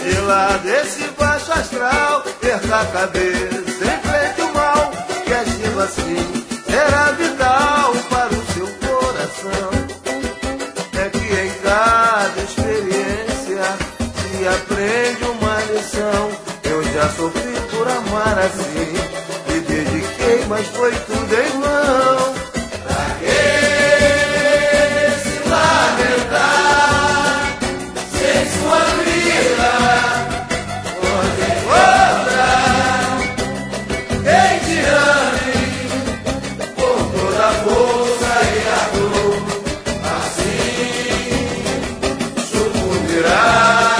de lado esse baixo astral, perca a cabeça, enfrente o mal, que agindo assim será vital para o seu coração. É que em cada experiência se aprende uma lição. Eu já sofri por amar assim, me dediquei, mas foi tudo em vão. Pra que se lamentar sem sua vida? Pode encontrar quem te ame com toda a força e a dor. Assim sucumbirá.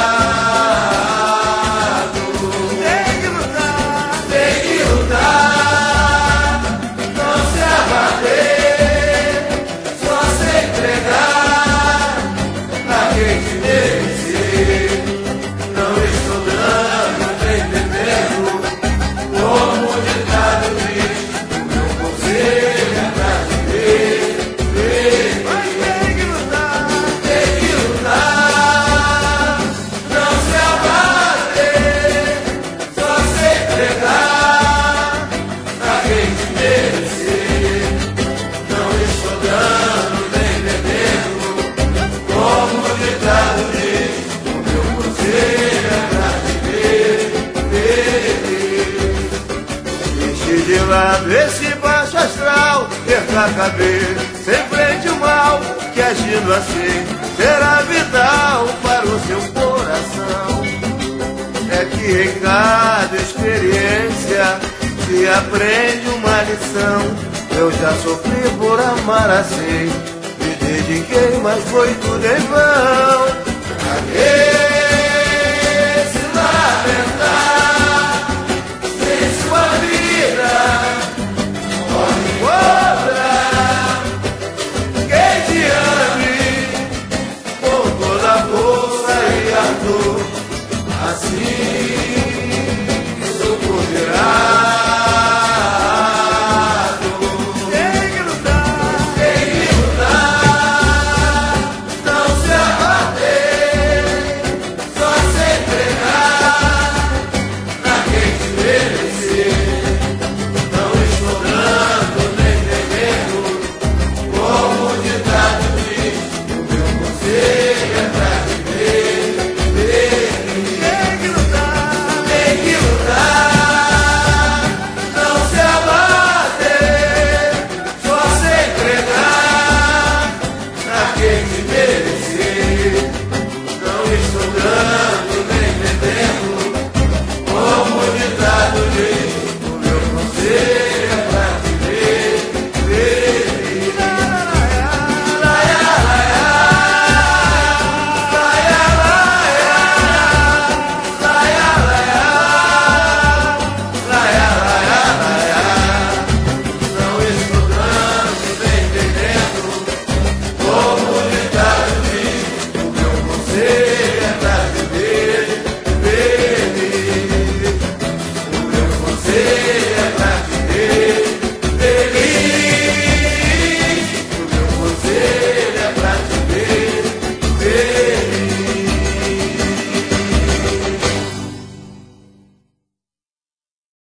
De lado esse baixo astral, perca a cabeça, enfrente o mal, que agindo assim será vital para o seu coração. É que em cada experiência se aprende uma lição. Eu já sofri por amar assim, me dediquei, mas foi tudo em vão. Pra quê?